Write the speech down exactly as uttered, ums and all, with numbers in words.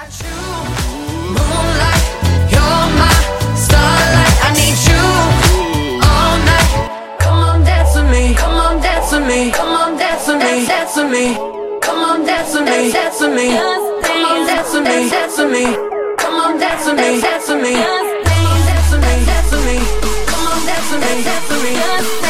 Moonlight, you're my starlight. I need you all night. Come on, dance with me. Come on, dance with me. Come on, dance with me. Dance with me. Come on, dance with me. Dance with me. Come on, dance with me. Dance with me. Come on, dance with me. Dance with me. Come on, dance with me. Dance with me. Come on, dance with me. Dance with me.